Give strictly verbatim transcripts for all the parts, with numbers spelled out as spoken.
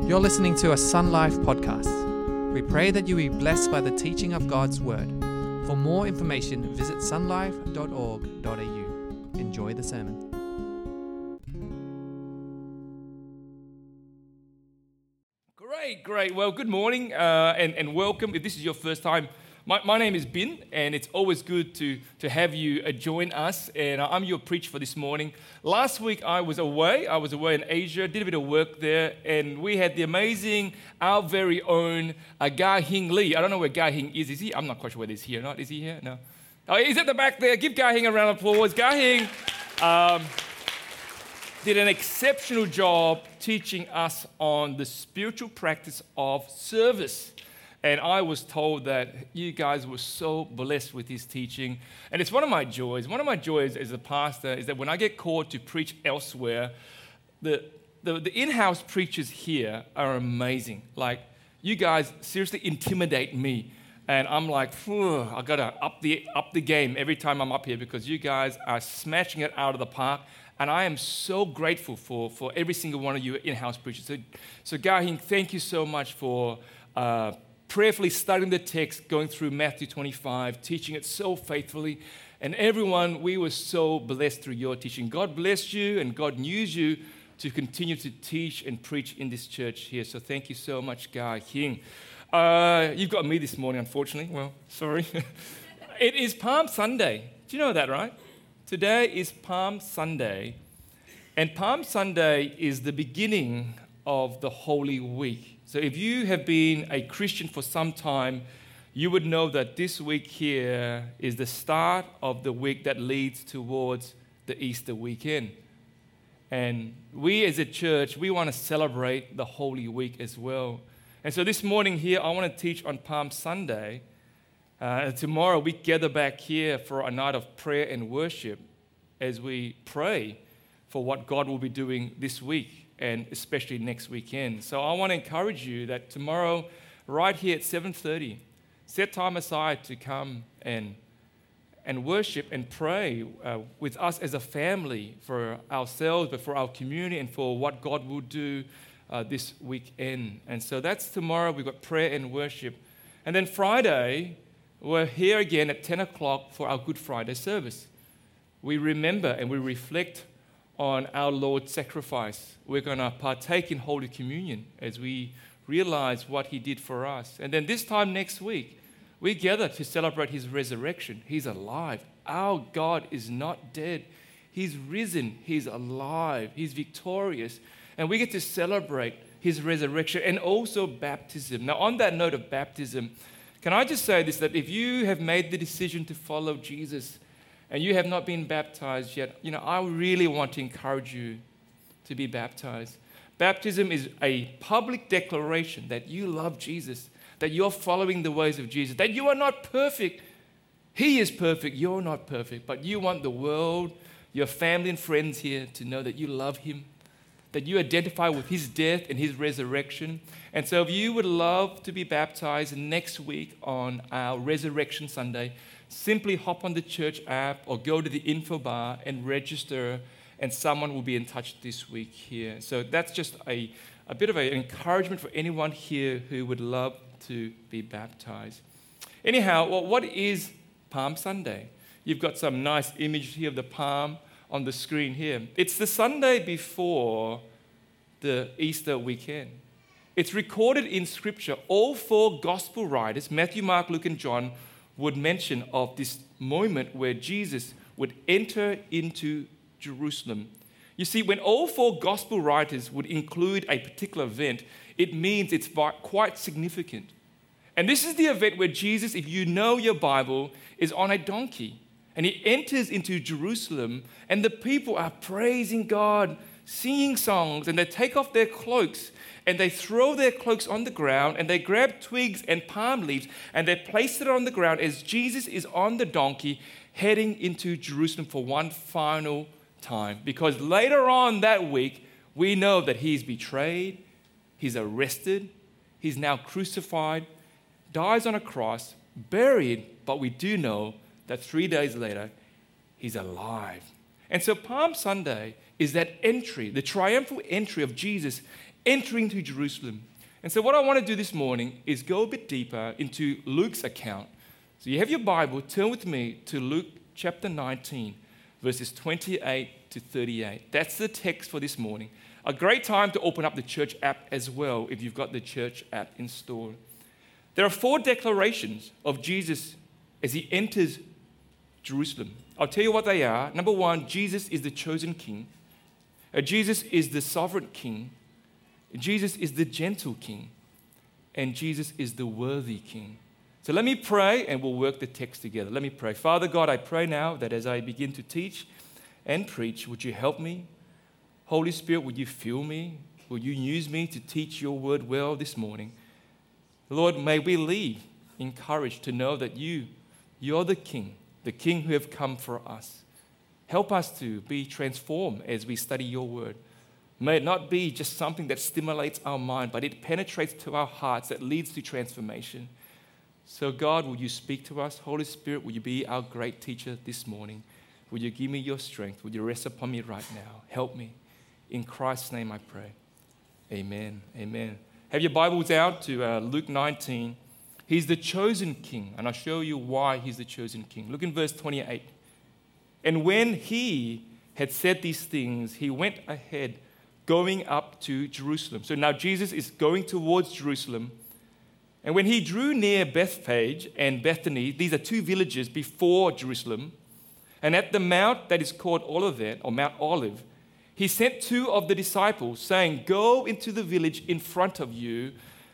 You're listening to a Sun Life podcast. We pray that you be blessed by the teaching of God's Word. For more information, visit sunlife dot org dot a u. Enjoy the sermon. Great, great. Well, good morning uh, and, and welcome. If this is your first time, my, my name is Bin, and it's always good to, to have you uh, join us. And I'm your preacher for this morning. Last week I was away. I was away in Asia, did a bit of work there, and we had the amazing, our very own uh, Ga Hing Lee. I don't know where Ga Hing is. Is he? I'm not quite sure whether he's here or not. Is he here? No. Oh, he's at the back there. Give Ga Hing a round of applause. Ga Hing um, did an exceptional job teaching us on the spiritual practice of service. And I was told that you guys were so blessed with his teaching. And it's one of my joys. One of my joys as a pastor is that when I get called to preach elsewhere, the, the, the in-house preachers here are amazing. Like, you guys seriously intimidate me. And I'm like, I got to up the, up the game every time I'm up here because you guys are smashing it out of the park. And I am so grateful for, for every single one of you in-house preachers. So, so Ga Hing, thank you so much for uh, prayerfully studying the text, going through Matthew twenty-five, teaching it so faithfully. And everyone, we were so blessed through your teaching. God bless you, and God used you to continue to teach and preach in this church here. So thank you so much, Ga Hing. Uh, you've got me this morning, unfortunately. Well, sorry. It is Palm Sunday. Do you know that, right? Today is Palm Sunday, and Palm Sunday is the beginning of the Holy Week. So if you have been a Christian for some time, you would know that this week here is the start of the week that leads towards the Easter weekend. And we as a church, we want to celebrate the Holy Week as well. And so this morning here, I want to teach on Palm Sunday. Uh, tomorrow we gather back here for a night of prayer and worship as we pray for what God will be doing this week and especially next weekend. So I want to encourage you that tomorrow, right here at seven thirty, set time aside to come and, and worship and pray uh, with us as a family for ourselves, but for our community and for what God will do uh, this weekend. And so that's tomorrow. We've got prayer and worship. And then Friday, we're here again at ten o'clock for our Good Friday service. We remember and we reflect on our Lord's sacrifice. We're going to partake in Holy Communion as we realize what He did for us. And then this time next week, we gather to celebrate His resurrection. He's alive. Our God is not dead. He's risen. He's alive. He's victorious. And we get to celebrate His resurrection and also baptism. Now, on that note of baptism, can I just say this, that if you have made the decision to follow Jesus and you have not been baptized yet, you know, I really want to encourage you to be baptized. Baptism is a public declaration that you love Jesus, that you're following the ways of Jesus, that you are not perfect. He is perfect. You're not perfect. But you want the world, your family and friends here to know that you love Him, that you identify with His death and His resurrection. And so if you would love to be baptized next week on our Resurrection Sunday, simply hop on the church app or go to the info bar and register, and someone will be in touch this week here. So that's just a, a bit of an encouragement for anyone here who would love to be baptized. Anyhow, well, what is Palm Sunday? You've got some nice image here of the palm on the screen here. It's the Sunday before the Easter weekend. It's recorded in Scripture. All four gospel writers, Matthew, Mark, Luke, and John, would mention of this moment where Jesus would enter into Jerusalem. You see, when all four gospel writers would include a particular event, it means it's quite significant. And this is the event where Jesus, if you know your Bible, is on a donkey. And He enters into Jerusalem, and the people are praising God, singing songs, and they take off their cloaks, and they throw their cloaks on the ground, and they grab twigs and palm leaves, and they place it on the ground as Jesus is on the donkey heading into Jerusalem for one final time. Because later on that week, we know that He's betrayed, He's arrested, He's now crucified, dies on a cross, buried, but we do know that three days later, He's alive. And so Palm Sunday is that entry, the triumphal entry of Jesus entering to Jerusalem. And so what I want to do this morning is go a bit deeper into Luke's account. So you have your Bible, turn with me to Luke chapter nineteen, verses twenty-eight to thirty-eight. That's the text for this morning. A great time to open up the church app as well if you've got the church app installed. There are four declarations of Jesus as he enters Jerusalem. I'll tell you what they are. Number one, Jesus is the chosen king. Uh, Jesus is the sovereign king. Jesus is the gentle king. And Jesus is the worthy king. So let me pray and we'll work the text together. Let me pray. Father God, I pray now that as I begin to teach and preach, would you help me? Holy Spirit, would you fill me? Will you use me to teach your word well this morning? Lord, may we leave encouraged to know that you, you're the king, the king who have come for us. Help us to be transformed as we study your word. May it not be just something that stimulates our mind, but it penetrates to our hearts that leads to transformation. So God, will you speak to us? Holy Spirit, will you be our great teacher this morning? Will you give me your strength? Will you rest upon me right now? Help me. In Christ's name I pray. Amen. Amen. Have your Bibles out to uh, Luke nineteen. He's the chosen king, and I'll show you why he's the chosen king. Look in verse twenty-eight. And when he had said these things, he went ahead, going up to Jerusalem. So now Jesus is going towards Jerusalem. And when he drew near Bethphage and Bethany, these are two villages before Jerusalem, and at the mount that is called Olivet, or Mount Olive, he sent two of the disciples, saying, "Go into the village in front of you,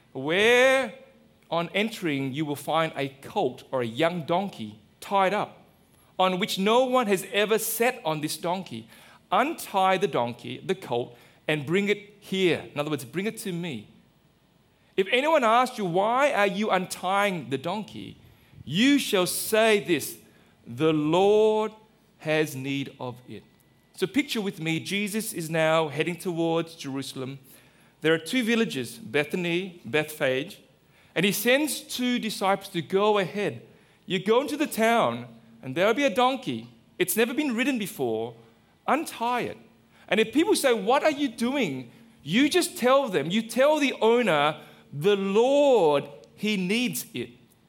where on entering you will find a colt or a young donkey tied up, on which no one has ever sat on this donkey. Untie the donkey, the colt, and bring it here." In other words, bring it to me. "If anyone asks you, 'Why are you untying the donkey?' you shall say this, 'The Lord has need of it.'" So picture with me, Jesus is now heading towards Jerusalem. There are two villages, Bethany, Bethphage, and he sends two disciples to go ahead. You go into the town, and there'll be a donkey. It's never been ridden before. Untie it. And if people say, "What are you doing?" you just tell them, you tell the owner, "The Lord, he needs it."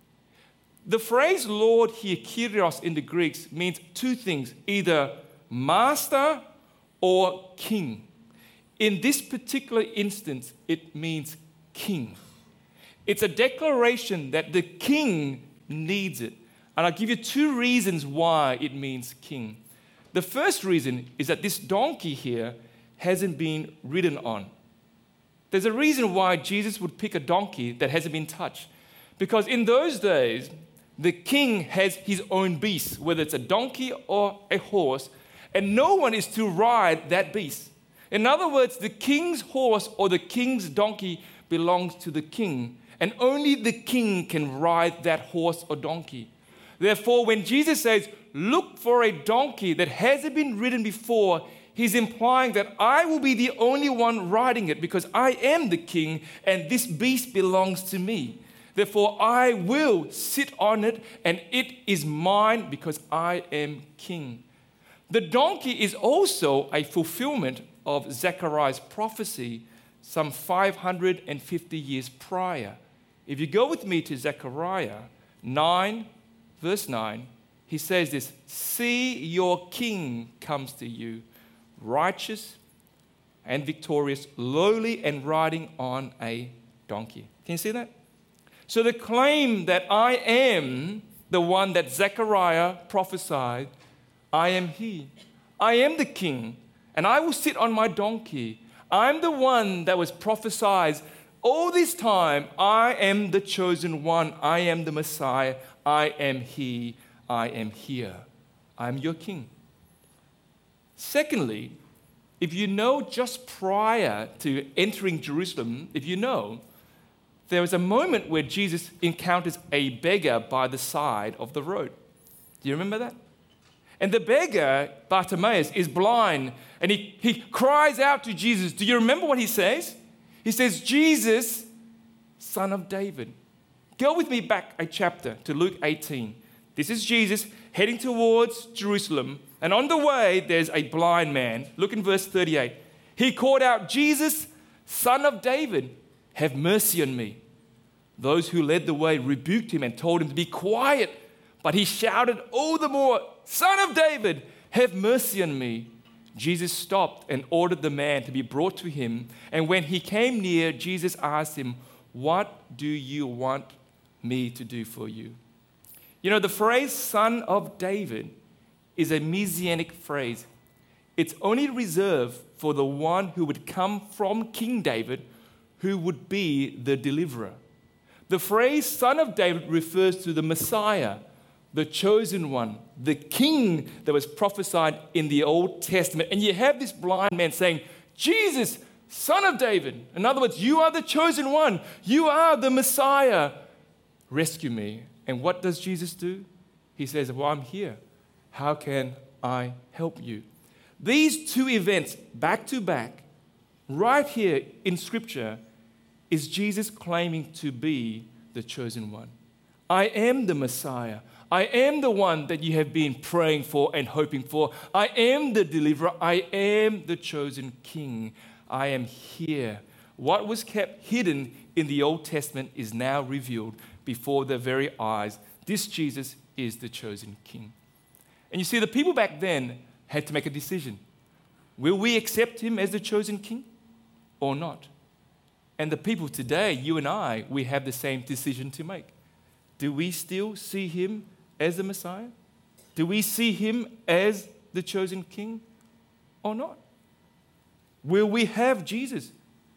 The phrase Lord here, Kyrios in the Greeks, means two things, either master or king. In this particular instance, it means king. It's a declaration that the king needs it. And I'll give you two reasons why it means king. The first reason is that this donkey here hasn't been ridden on. There's a reason why Jesus would pick a donkey that hasn't been touched. Because in those days, the king has his own beast, whether it's a donkey or a horse, and no one is to ride that beast. In other words, the king's horse or the king's donkey belongs to the king, and only the king can ride that horse or donkey. Therefore, when Jesus says, "Look for a donkey that hasn't been ridden before," he's implying that I will be the only one riding it because I am the king and this beast belongs to me. Therefore, I will sit on it and it is mine because I am king. The donkey is also a fulfillment of Zechariah's prophecy some five hundred fifty years prior. If you go with me to Zechariah nine, verse nine, he says this, "See, your king comes to you, righteous and victorious, lowly and riding on a donkey." Can you see that? So the claim that I am the one that Zechariah prophesied, I am he. I am the king, and I will sit on my donkey. I'm the one that was prophesied all this time. I am the chosen one. I am the Messiah. I am he. I am here. I am your king. Secondly, if you know just prior to entering Jerusalem, if you know, there was a moment where Jesus encounters a beggar by the side of the road. Do you remember that? And the beggar, Bartimaeus, is blind, and he, he cries out to Jesus. Do you remember what he says? He says, "Jesus, Son of David." Go with me back a chapter to Luke eighteen. This is Jesus heading towards Jerusalem, and on the way, there's a blind man. Look in verse thirty-eight. He called out, "Jesus, Son of David, have mercy on me." Those who led the way rebuked him and told him to be quiet, but he shouted all the more, "Son of David, have mercy on me." Jesus stopped and ordered the man to be brought to him. And when he came near, Jesus asked him, "What do you want me to do for you?" You know, the phrase "Son of David" is a messianic phrase. It's only reserved for the one who would come from King David, who would be the deliverer. The phrase "Son of David" refers to the Messiah, the chosen one, the king that was prophesied in the Old Testament. And you have this blind man saying, "Jesus, Son of David." In other words, you are the chosen one. You are the Messiah. Rescue me. And what does Jesus do? He says, "Well, I'm here. How can I help you?" These two events, back to back, right here in Scripture, is Jesus claiming to be the chosen one. I am the Messiah. I am the one that you have been praying for and hoping for. I am the deliverer. I am the chosen king. I am here. What was kept hidden in the Old Testament is now revealed before their very eyes. This Jesus is the chosen king. And you see, the people back then had to make a decision. Will we accept him as the chosen king or not? And the people today, you and I, we have the same decision to make. Do we still see him as the Messiah? Do we see him as the chosen king or not? Will we have Jesus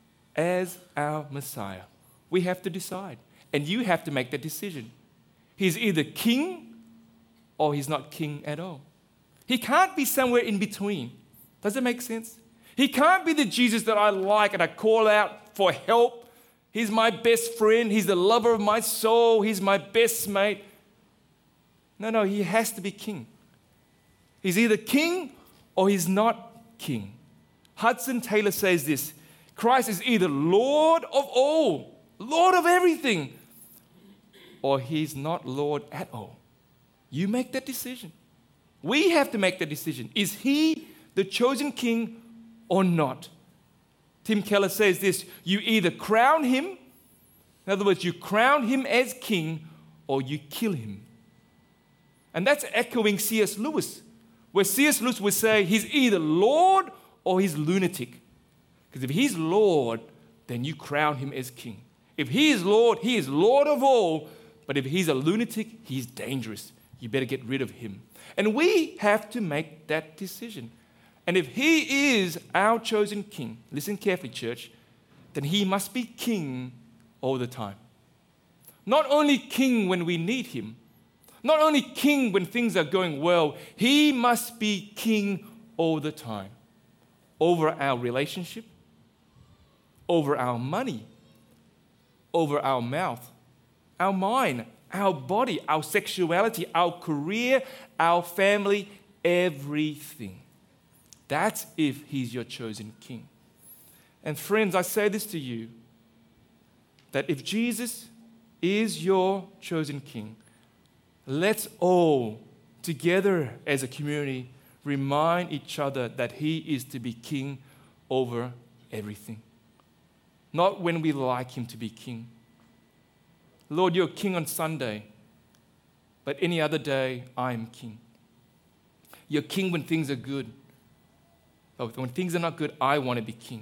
as our Messiah? We have to decide. And you have to make that decision. He's either king or he's not king at all. He can't be somewhere in between. Does that make sense? He can't be the Jesus that I like and I call out for help. He's my best friend. He's the lover of my soul. He's my best mate. No, no, he has to be king. He's either king or he's not king. Hudson Taylor says this: Christ is either Lord of all, Lord of everything, or he's not Lord at all. You make that decision. We have to make that decision. Is he the chosen king or not? Tim Keller says this: you either crown him, in other words, you crown him as king, or you kill him. And that's echoing C S Lewis, where C S Lewis would say he's either Lord or he's lunatic. Because if he's Lord, then you crown him as king. If he is Lord, he is Lord of all. But if he's a lunatic, he's dangerous. You better get rid of him. And we have to make that decision. And if he is our chosen king, listen carefully, church, then he must be king all the time. Not only king when we need him, not only king when things are going well, he must be king all the time. Over our relationship, over our money, over our mouth, our mind, our body, our sexuality, our career, our family, everything. That's if he's your chosen king. And friends, I say this to you, that if Jesus is your chosen king, let's all, together as a community, remind each other that he is to be king over everything. Not when we like him to be king. Lord, you're king on Sunday, but any other day, I am king. You're king when things are good. But when things are not good, I want to be king.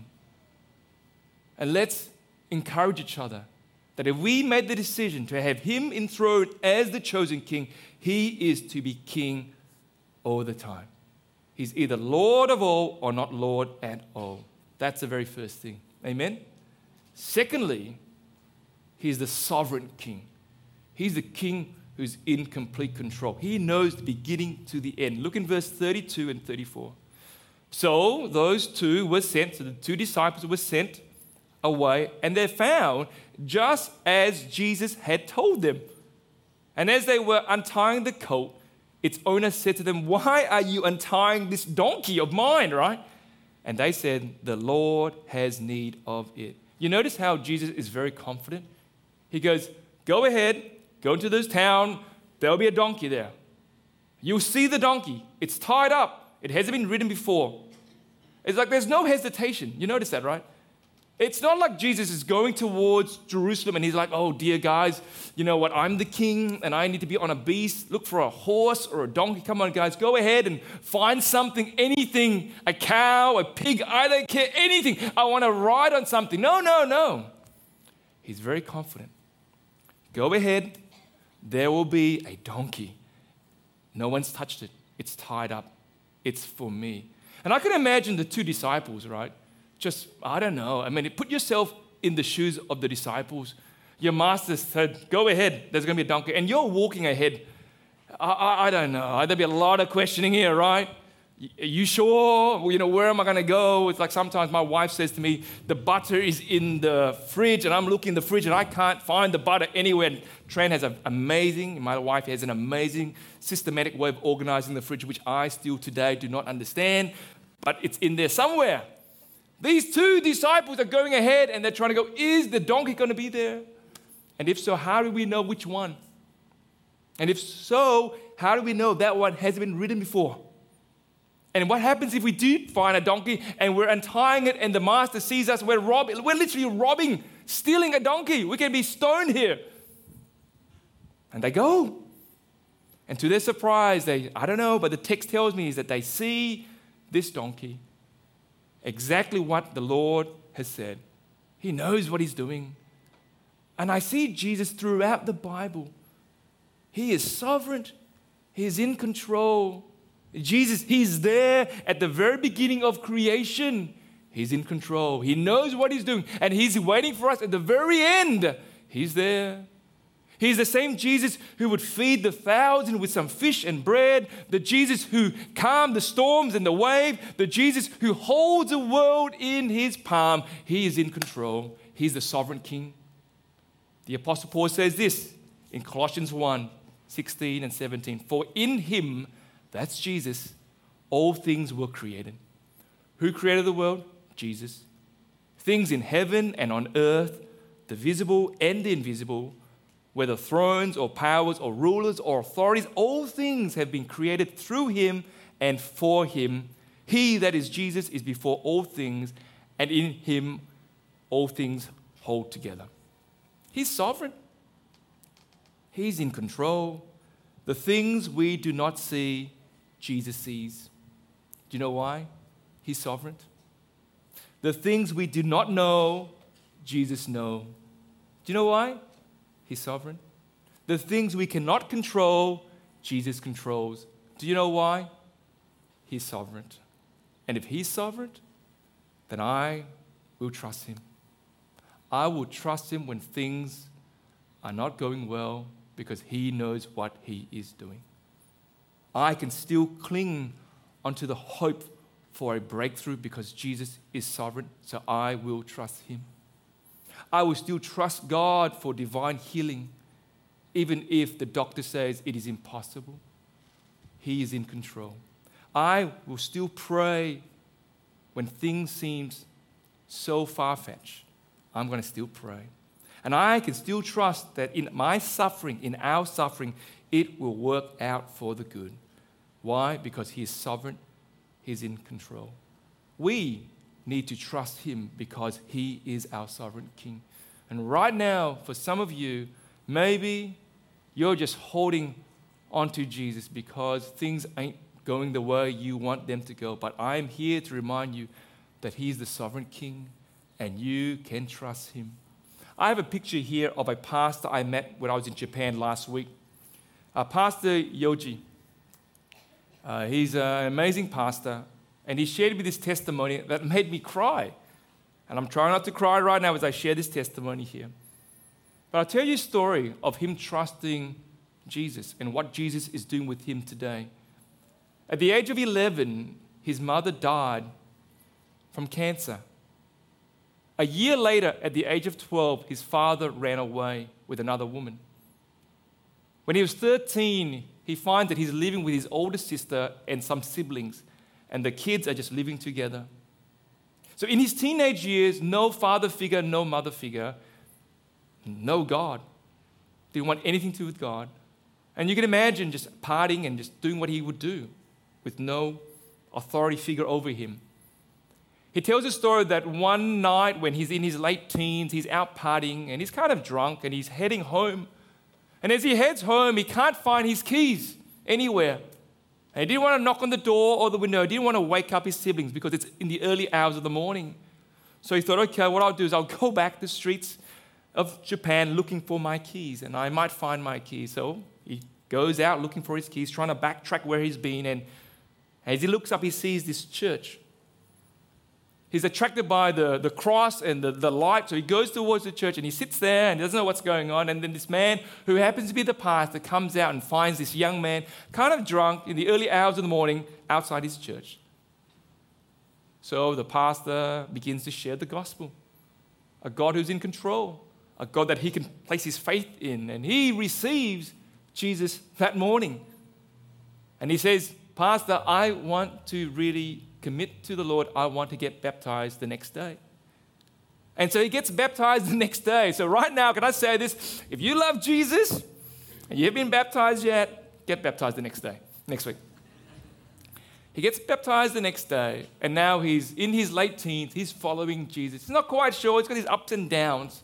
And let's encourage each other that if we made the decision to have him enthroned as the chosen king, he is to be king all the time. He's either Lord of all or not Lord at all. That's the very first thing. Amen? Secondly, he's the sovereign king. He's the king who's in complete control. He knows the beginning to the end. Look in verse thirty-two and thirty-four. So those two were sent, so the two disciples were sent away, and they found just as Jesus had told them. And as they were untying the coat, its owner said to them, "Why are you untying this donkey of mine?" Right? And they said, "The Lord has need of it." You notice how Jesus is very confident? He goes, "Go ahead, go into this town, there'll be a donkey there. You'll see the donkey. It's tied up. It hasn't been ridden before." It's like there's no hesitation. You notice that, right? It's not like Jesus is going towards Jerusalem and he's like, oh, dear guys, you know what? I'm the king and I need to be on a beast. Look for a horse or a donkey. Come on, guys, go ahead and find something, anything, a cow, a pig. I don't care, anything. I want to ride on something. No, no, no. He's very confident. Go ahead. There will be a donkey. No one's touched it. It's tied up. It's for me. And I can imagine the two disciples, right? Just, I don't know. I mean, put yourself in the shoes of the disciples. Your master said, go ahead, there's going to be a donkey. And you're walking ahead. I, I, I don't know. There'll be a lot of questioning here, right? Are you sure? You know, where am I going to go? It's like sometimes my wife says to me, the butter is in the fridge, and I'm looking in the fridge, and I can't find the butter anywhere. And Trent has an amazing, my wife has an amazing systematic way of organizing the fridge, which I still today do not understand, but it's in there somewhere. These two disciples are going ahead and they're trying to go, is the donkey going to be there? And if so, how do we know which one? And if so, how do we know that one hasn't been ridden before? And what happens if we do find a donkey and we're untying it and the master sees us, we're robbing, we're literally robbing, stealing a donkey. We can be stoned here. And they go. And to their surprise, they, I don't know, but the text tells me is that they see this donkey. Exactly what the Lord has said. He knows what he's doing. And I see Jesus throughout the Bible. He is sovereign. He is in control. Jesus, he's there at the very beginning of creation. He's in control. He knows what he's doing. And he's waiting for us at the very end. He's there. He's the same Jesus who would feed the thousand with some fish and bread, the Jesus who calmed the storms and the wave, the Jesus who holds the world in his palm. He is in control. He's the sovereign king. The Apostle Paul says this in Colossians one, sixteen and seventeen. For in him, that's Jesus, all things were created. Who created the world? Jesus. Things in heaven and on earth, the visible and the invisible, whether thrones or powers or rulers or authorities, all things have been created through him and for him. He, that is Jesus, is before all things, and in him all things hold together. He's sovereign. He's in control. The things we do not see, Jesus sees. Do you know why? He's sovereign. The things we do not know, Jesus knows. Do you know why? He's sovereign. The things we cannot control, Jesus controls. Do you know why? He's sovereign. And if he's sovereign, then I will trust him. I will trust him when things are not going well because he knows what he is doing. I can still cling onto the hope for a breakthrough because Jesus is sovereign, so I will trust him. I will still trust God for divine healing, even if the doctor says it is impossible. He is in control. I will still pray when things seem so far-fetched. I'm going to still pray. And I can still trust that in my suffering, in our suffering, it will work out for the good. Why? Because he is sovereign. He's in control. We need to trust him because he is our sovereign king. And right now, for some of you, maybe you're just holding onto Jesus because things ain't going the way you want them to go. But I'm here to remind you that he's the sovereign king and you can trust him. I have a picture here of a pastor I met when I was in Japan last week. Uh, Pastor Yoji. Uh, he's an amazing pastor. And he shared with me this testimony that made me cry. And I'm trying not to cry right now as I share this testimony here. But I'll tell you a story of him trusting Jesus and what Jesus is doing with him today. At the age of eleven, his mother died from cancer. A year later, at the age of twelve, his father ran away with another woman. When he was thirteen, he finds that he's living with his older sister and some siblings. And the kids are just living together. So in his teenage years, no father figure, no mother figure, no God. Didn't want anything to do with God. And you can imagine just partying and just doing what he would do with no authority figure over him. He tells a story that one night when he's in his late teens, he's out partying and he's kind of drunk and he's heading home. And as he heads home, he can't find his keys anywhere. And he didn't want to knock on the door or the window. He didn't want to wake up his siblings because it's in the early hours of the morning. So he thought, okay, what I'll do is I'll go back the streets of Japan looking for my keys, and I might find my keys. So he goes out looking for his keys, trying to backtrack where he's been, and as he looks up, he sees this church. He's attracted by the, the cross and the, the light, so he goes towards the church, and he sits there and doesn't know what's going on, and then this man, who happens to be the pastor, comes out and finds this young man, kind of drunk, in the early hours of the morning, outside his church. So the pastor begins to share the gospel, a God who's in control, a God that he can place his faith in, and he receives Jesus that morning. And he says, Pastor, I want to really commit to the Lord. I want to get baptized the next day. And so he gets baptized the next day. So right now, can I say this? If you love Jesus and you haven't been baptized yet, get baptized the next day, next week. He gets baptized the next day, and now he's in his late teens. He's following Jesus. He's not quite sure. He's got his ups and downs.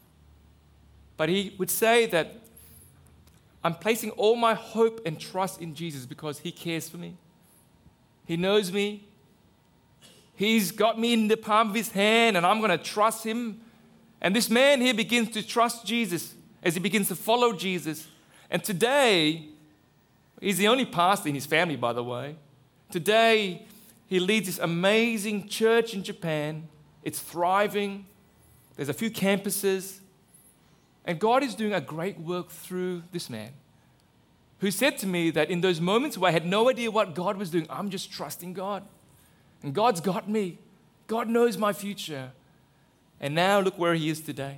But he would say that I'm placing all my hope and trust in Jesus because he cares for me. He knows me. He's got me in the palm of his hand, and I'm going to trust him. And this man here begins to trust Jesus as he begins to follow Jesus. And today, he's the only pastor in his family, by the way. Today, he leads this amazing church in Japan. It's thriving. There's a few campuses. And God is doing a great work through this man who said to me that in those moments where I had no idea what God was doing, I'm just trusting God. And God's got me. God knows my future. And now look where he is today.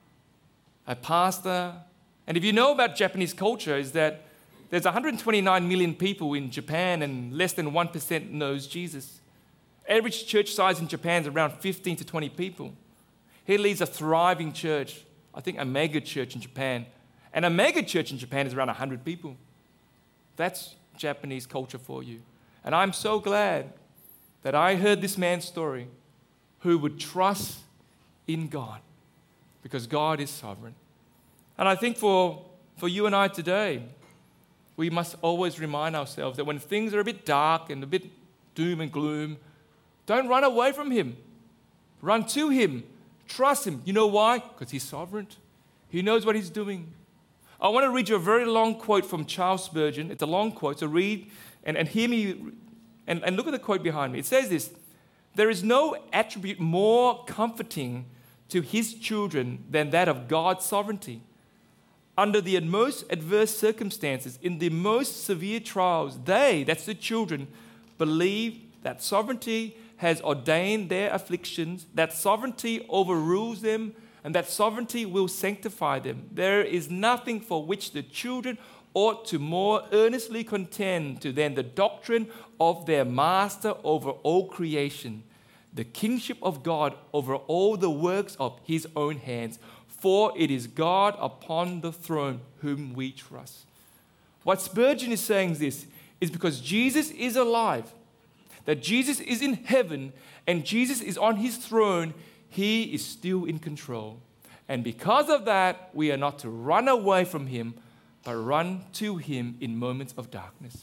A pastor. And if you know about Japanese culture, is that there's one hundred twenty-nine million people in Japan and less than one percent knows Jesus. Average church size in Japan is around fifteen to twenty people. He leads a thriving church. I think a mega church in Japan. And a mega church in Japan is around one hundred people. That's Japanese culture for you. And I'm so glad that I heard this man's story who would trust in God because God is sovereign. And I think for, for you and I today, we must always remind ourselves that when things are a bit dark and a bit doom and gloom, don't run away from him. Run to him. Trust him. You know why? Because he's sovereign. He knows what he's doing. I want to read you a very long quote from Charles Spurgeon. It's a long quote, so read and, and hear me and, and look at the quote behind me. It says this: there is no attribute more comforting to his children than that of God's sovereignty. Under the most adverse circumstances, in the most severe trials, they, that's the children, believe that sovereignty has ordained their afflictions, that sovereignty overrules them, and that sovereignty will sanctify them. There is nothing for which the children ought to more earnestly contend to than the doctrine of their master over all creation, the kingship of God over all the works of his own hands. For it is God upon the throne whom we trust. What Spurgeon is saying is this, is because Jesus is alive, that Jesus is in heaven, and Jesus is on his throne, he is still in control. And because of that, we are not to run away from him, but run to him in moments of darkness.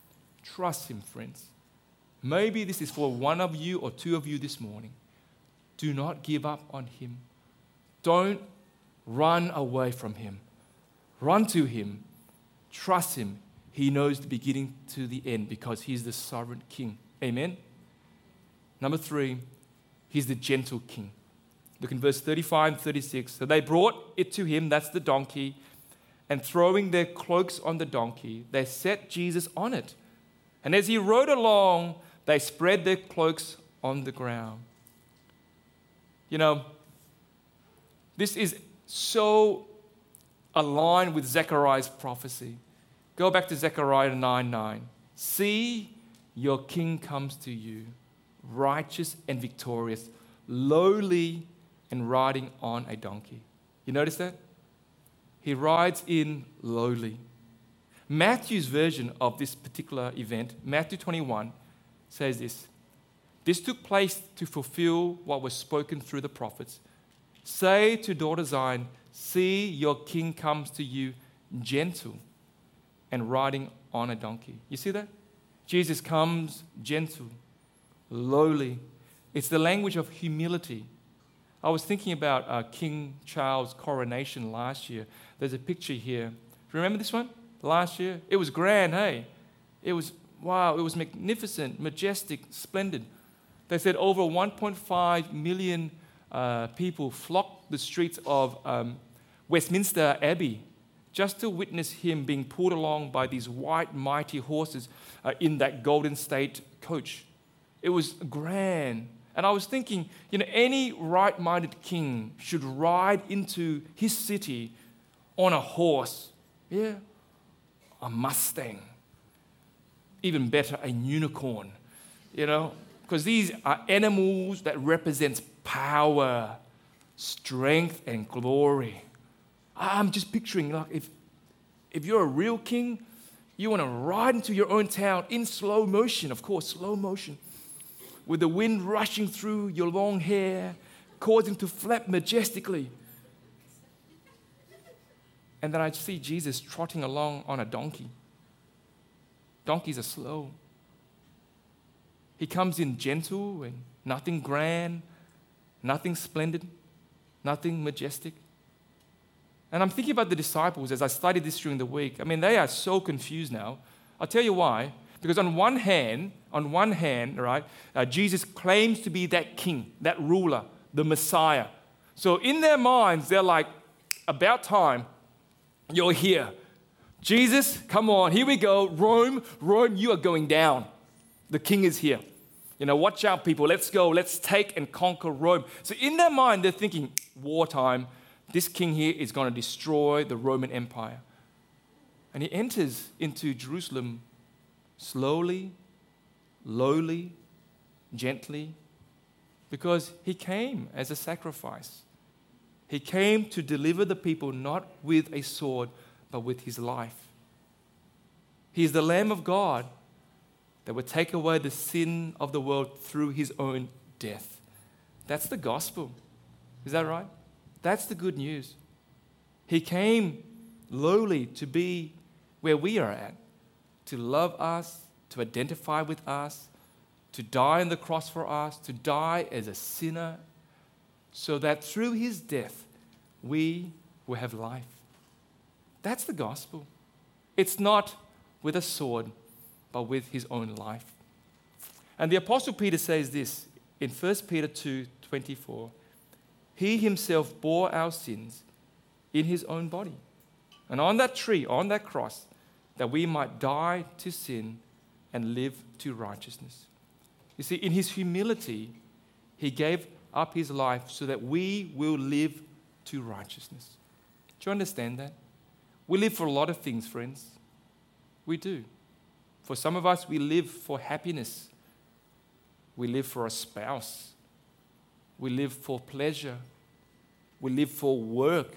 Trust him, friends. Maybe this is for one of you or two of you this morning. Do not give up on him. Don't run away from him. Run to him. Trust him. He knows the beginning to the end because he's the sovereign king. Amen? Number three, he's the gentle king. Look in verse thirty-five and thirty-six. So they brought it to him, that's the donkey, and throwing their cloaks on the donkey, they set Jesus on it. And as he rode along, they spread their cloaks on the ground. You know, this is so aligned with Zechariah's prophecy. Go back to Zechariah nine nine. See, your king comes to you, righteous and victorious, lowly and riding on a donkey. You notice that? He rides in lowly. Matthew's version of this particular event, Matthew twenty-one, says this: This took place to fulfill what was spoken through the prophets. Say to daughter Zion, see, your king comes to you gentle and riding on a donkey. You see that? Jesus comes gentle, lowly. It's the language of humility. I was thinking about uh, King Charles' coronation last year. There's a picture here. Remember this one? Last year? It was grand, hey? It was, wow, it was magnificent, majestic, splendid. They said over one point five million uh, people flocked the streets of um, Westminster Abbey just to witness him being pulled along by these white, mighty horses uh, in that Golden State coach. It was grand. And I was thinking, you know, any right-minded king should ride into his city on a horse. Yeah, a Mustang. Even better, a unicorn, you know, because these are animals that represent power, strength, and glory. I'm just picturing, like, if, if you're a real king, you want to ride into your own town in slow motion, of course, slow motion, with the wind rushing through your long hair, causing to flap majestically. And then I see Jesus trotting along on a donkey. Donkeys are slow. He comes in gentle and nothing grand, nothing splendid, nothing majestic. And I'm thinking about the disciples as I studied this during the week. I mean, they are so confused now. I'll tell you why. Because on one hand, on one hand, right, uh, Jesus claims to be that king, that ruler, the Messiah. So in their minds, they're like, about time, you're here. Jesus, come on, here we go. Rome, Rome, you are going down. The king is here. You know, watch out, people. Let's go. Let's take and conquer Rome. So in their mind, they're thinking, wartime. This king here is going to destroy the Roman Empire. And he enters into Jerusalem slowly, lowly, gently, because he came as a sacrifice. He came to deliver the people not with a sword, but with his life. He is the Lamb of God that would take away the sin of the world through his own death. That's the gospel. Is that right? That's the good news. He came lowly to be where we are at, to love us, to identify with us, to die on the cross for us, to die as a sinner, so that through his death, we will have life. That's the gospel. It's not with a sword, but with his own life. And the Apostle Peter says this in First Peter two twenty-four. He himself bore our sins in his own body. And on that tree, on that cross, that we might die to sin and live to righteousness. You see, in his humility, he gave up his life so that we will live to righteousness. Do you understand that? We live for a lot of things, friends. We do. For some of us, we live for happiness. We live for a spouse. We live for pleasure. We live for work.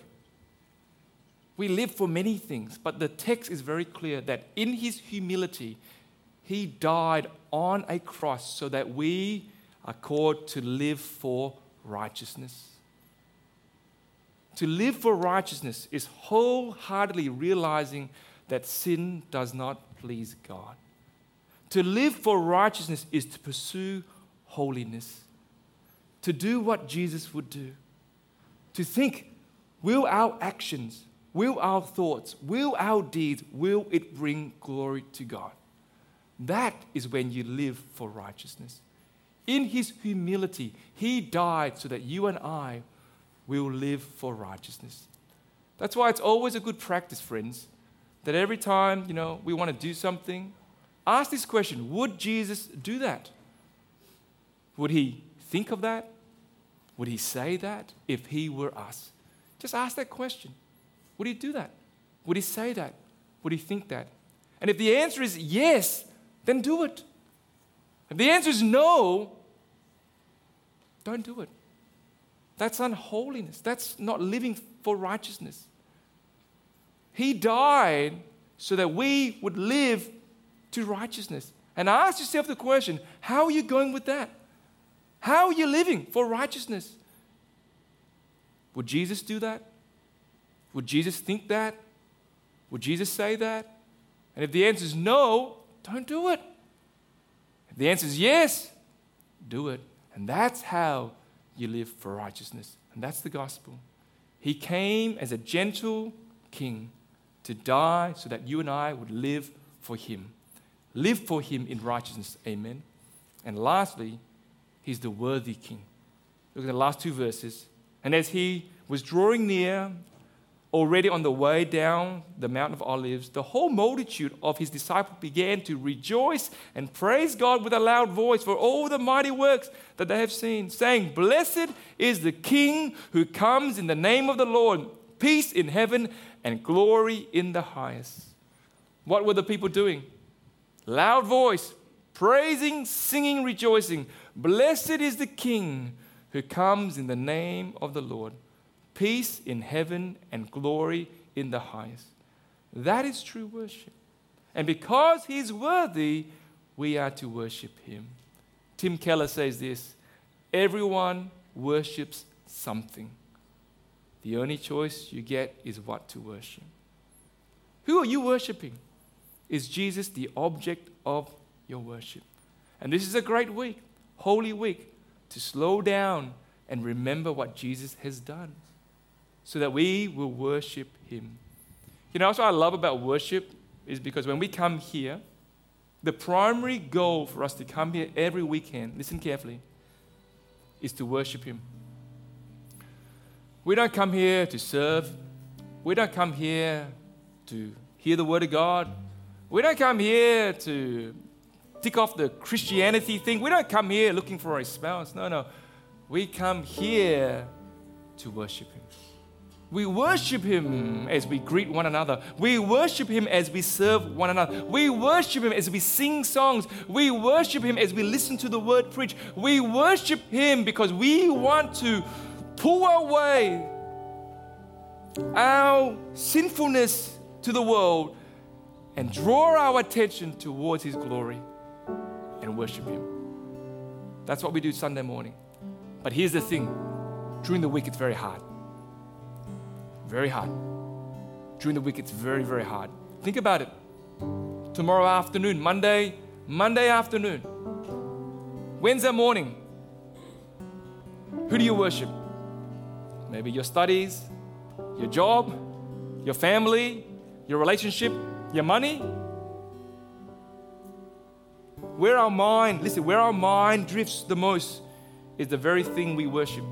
We live for many things, but the text is very clear that in his humility, he died on a cross so that we are called to live for righteousness. To live for righteousness is wholeheartedly realizing that sin does not please God. To live for righteousness is to pursue holiness, to do what Jesus would do, to think, will our actions, will our thoughts, will our deeds, will it bring glory to God? That is when you live for righteousness. In his humility, he died so that you and I will live for righteousness. That's why it's always a good practice, friends, that every time, you know, we want to do something, ask this question: would Jesus do that? Would he think of that? Would he say that if he were us? Just ask that question. Would he do that? Would he say that? Would he think that? And if the answer is yes, then do it. If the answer is no, don't do it. That's unholiness. That's not living for righteousness. He died so that we would live to righteousness. And ask yourself the question, how are you going with that? How are you living for righteousness? Would Jesus do that? Would Jesus think that? Would Jesus say that? And if the answer is no, don't do it. If the answer is yes, do it. And that's how you live for righteousness. And that's the gospel. He came as a gentle king to die so that you and I would live for him. Live for him in righteousness. Amen. And lastly, he's the worthy king. Look at the last two verses. And as he was drawing near, already on the way down the Mount of Olives, the whole multitude of his disciples began to rejoice and praise God with a loud voice for all the mighty works that they have seen, saying, "Blessed is the King who comes in the name of the Lord, peace in heaven and glory in the highest." What were the people doing? Loud voice, praising, singing, rejoicing. Blessed is the King who comes in the name of the Lord. Peace in heaven and glory in the highest. That is true worship. And because he's worthy, we are to worship him. Tim Keller says this: everyone worships something. The only choice you get is what to worship. Who are you worshiping? Is Jesus the object of your worship? And this is a great week, Holy Week, to slow down and remember what Jesus has done so that we will worship him. You know, what I love about worship is because when we come here, the primary goal for us to come here every weekend, listen carefully, is to worship him. We don't come here to serve. We don't come here to hear the word of God. We don't come here to tick off the Christianity thing. We don't come here looking for a spouse. No, no. We come here to worship him. We worship him as we greet one another. We worship him as we serve one another. We worship him as we sing songs. We worship him as we listen to the word preached. We worship him because we want to pull away our sinfulness to the world and draw our attention towards his glory and worship him. That's what we do Sunday morning. But here's the thing. During the week, it's very hard. Very hard. During the week, it's very, very hard. Think about it. Tomorrow afternoon, Monday, Monday afternoon, Wednesday morning, who do you worship? Maybe your studies, your job, your family, your relationship, your money. Where our mind, listen, where our mind drifts the most is the very thing we worship.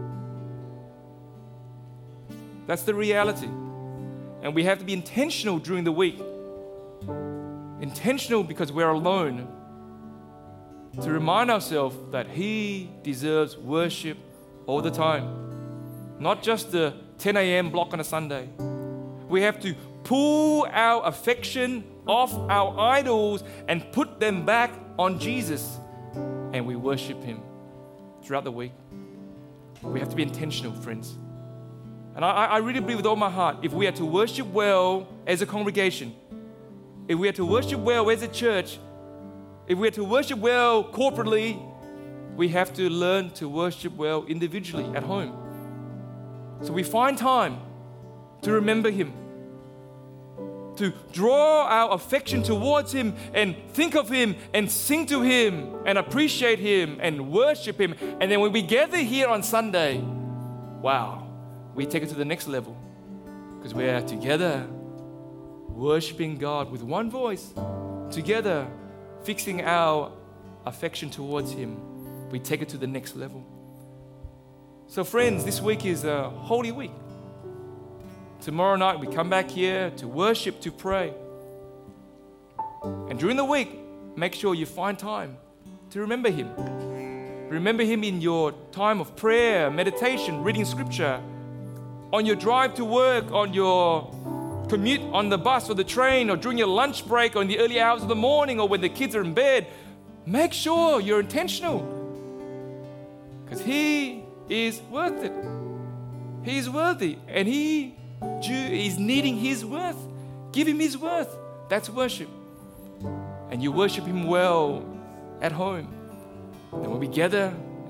That's the reality. And we have to be intentional during the week. Intentional because we're alone. To remind ourselves that he deserves worship all the time. Not just the ten a.m. block on a Sunday. We have to pull our affection off our idols and put them back on Jesus. And we worship him throughout the week. We have to be intentional, friends. And I, I really believe with all my heart, if we are to worship well as a congregation, if we are to worship well as a church, if we are to worship well corporately, we have to learn to worship well individually at home. So we find time to remember him, to draw our affection towards him and think of him and sing to him and appreciate him and worship him. And then when we gather here on Sunday, wow, we take it to the next level because we are together worshiping God with one voice, together fixing our affection towards him. We take it to the next level. So friends, this week is a holy week. Tomorrow night we come back here to worship, to pray. And during the week, make sure you find time to remember him. Remember him in your time of prayer, meditation, reading scripture, on your drive to work, on your commute on the bus or the train, or during your lunch break, or in the early hours of the morning, or when the kids are in bed. Make sure you're intentional because he is worth it. He is worthy and he is needing his worth. Give him his worth. That's worship. And you worship him well at home. And when we gather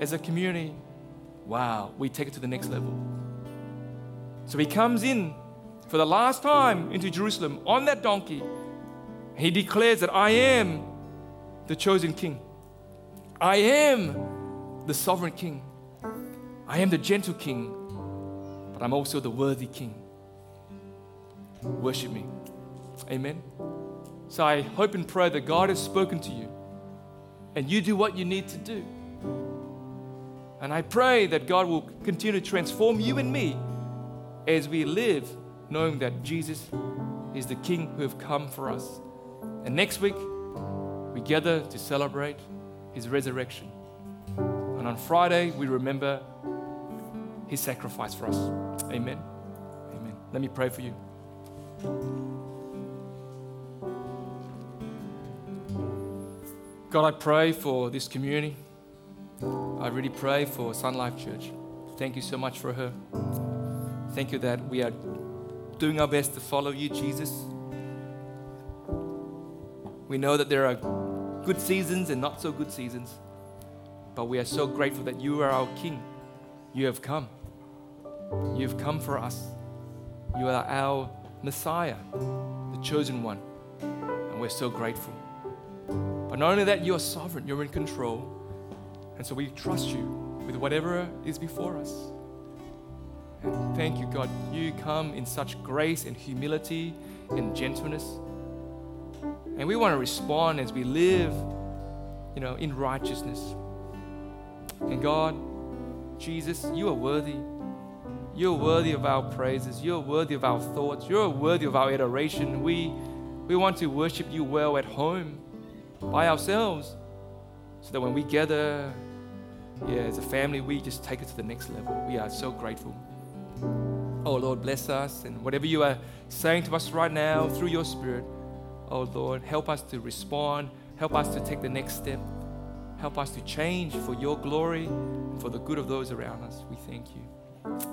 as a community, wow, we take it to the next level. So he comes in for the last time into Jerusalem on that donkey. He declares that I am the chosen king. I am the sovereign king. I am the gentle king, but I'm also the worthy king. Worship me. Amen. So I hope and pray that God has spoken to you and you do what you need to do. And I pray that God will continue to transform you and me as we live knowing that Jesus is the King who have come for us. And next week, we gather to celebrate His resurrection. And on Friday, we remember His sacrifice for us. Amen. Amen. Let me pray for you. God, I pray for this community. I really pray for Sun Life Church. Thank you so much for her. Thank you that we are doing our best to follow you, Jesus. We know that there are good seasons and not so good seasons, but we are so grateful that you are our King. You have come. You have come for us. You are our Messiah, the chosen one, and we're so grateful. But not only that, you're sovereign, you're in control, and so we trust you with whatever is before us. And thank you, God. You come in such grace and humility and gentleness. And we want to respond as we live, you know, in righteousness. And God, Jesus, you are worthy. You're worthy of our praises. You're worthy of our thoughts. You're worthy of our adoration. We, we want to worship you well at home by ourselves so that when we gather, yeah, as a family, we just take it to the next level. We are so grateful. Oh, Lord, bless us. And whatever you are saying to us right now through your Spirit, oh, Lord, help us to respond. Help us to take the next step. Help us to change for your glory and for the good of those around us. We thank you.